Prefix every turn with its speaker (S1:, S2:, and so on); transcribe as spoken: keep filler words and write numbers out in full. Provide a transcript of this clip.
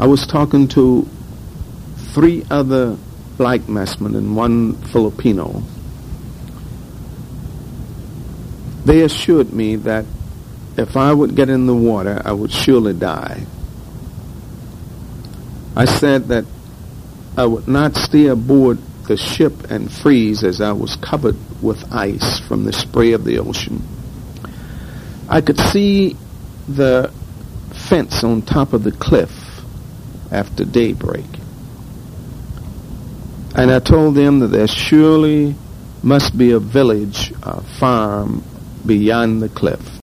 S1: I was talking to three other black messmen and one Filipino. They assured me that if I would get in the water, I would surely die. I said that I would not stay aboard the ship and freeze as I was covered with ice from the spray of the ocean. I could see the fence on top of the cliff after daybreak. And I told them that there surely must be a village, a farm beyond the cliff.